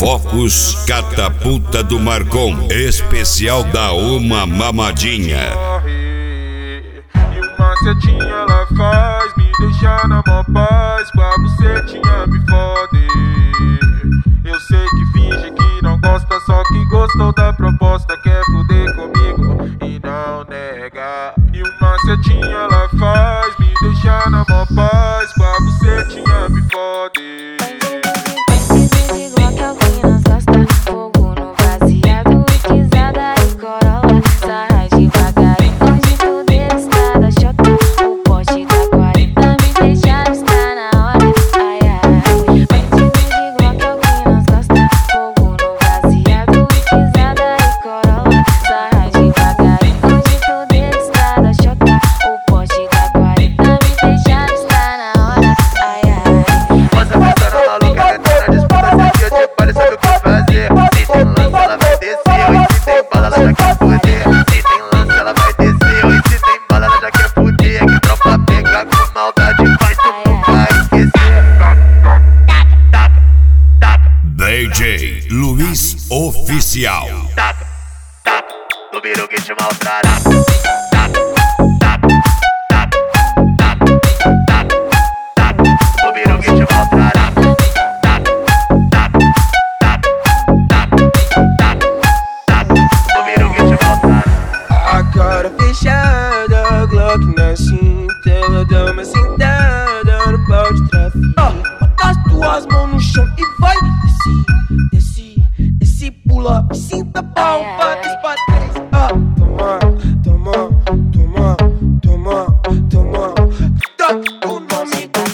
Focus Catapulta do Marcon, especial da Uma Mamadinha. E uma setinha ela faz me deixar na mó paz, com a bucetinha me fode. Eu sei que finge que não gosta, só que gostou da proposta, quer fuder comigo e não nega. E uma setinha ela faz me deixar na mó paz, com a bucetinha me fode. DJ Luiz Oficial. Taca, taca, no biru que te maltrata. Taca, taca, taca, taca, taca, taca, no biru que te maltrata. Taca, taca, taca, taca, taca, taca, no biru que te maltrata. A cara fechada, Glock na cinta, ela dá uma sentada no pau de tráfico. Bota as tuas mãos no chão e vai. Desce, pula, me sinta pau, bate pra trás. Toma, toma, toma, toma, toma. Toca o nome do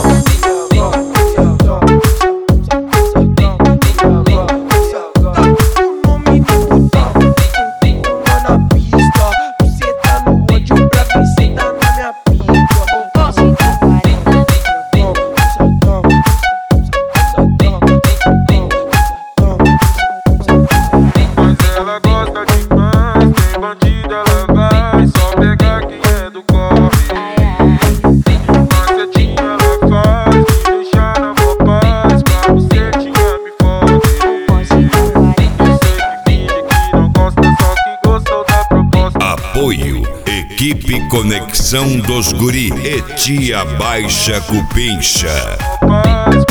Apoio Equipe Conexão dos Guri e Tia Baixa Cupincha.